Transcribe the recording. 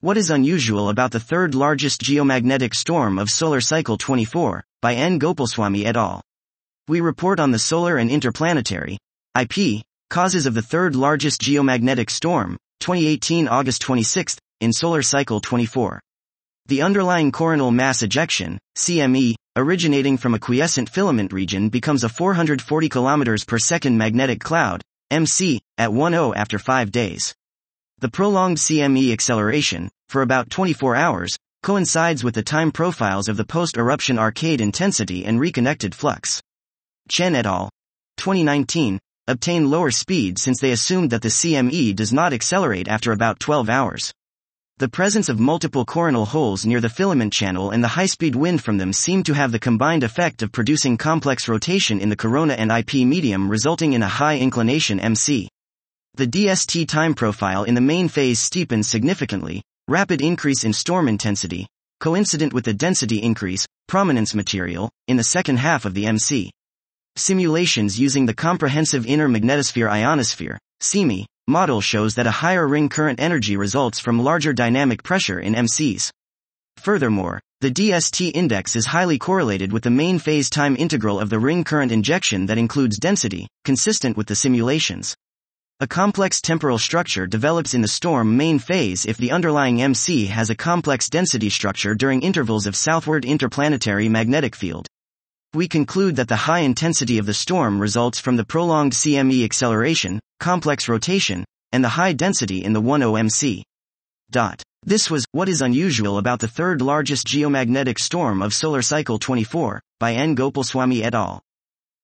What is unusual about the third largest geomagnetic storm of solar cycle 24, by N. Gopalswamy et al. We report on the solar and interplanetary IP causes of the third largest geomagnetic storm, 2018 August 26, in solar cycle 24. The underlying coronal mass ejection, CME, originating from a quiescent filament region becomes a 440 km per second magnetic cloud, MC, at 10 after 5 days. The prolonged CME acceleration, for about 24 hours, coincides with the time profiles of the post-eruption arcade intensity and reconnected flux. Chen et al. 2019 obtain lower speed since they assumed that the CME does not accelerate after about 12 hours. The presence of multiple coronal holes near the filament channel and the high-speed wind from them seem to have the combined effect of producing complex rotation in the corona and IP medium, resulting in a high inclination MC. The DST time profile in the main phase steepens significantly, rapid increase in storm intensity, coincident with the density increase, prominence material, in the second half of the MC. Simulations using the Comprehensive Inner Magnetosphere Ionosphere (CIMI) model shows that a higher ring current energy results from larger dynamic pressure in MCs. Furthermore, the DST index is highly correlated with the main phase time integral of the ring current injection that includes density, consistent with the simulations. A complex temporal structure develops in the storm main phase if the underlying MC has a complex density structure during intervals of southward interplanetary magnetic field. We conclude that the high intensity of the storm results from the prolonged CME acceleration, complex rotation, and the high density in the 10 MC. This was What is Unusual About the Third Largest Geomagnetic Storm of Solar Cycle 24, by N. Gopalswamy et al.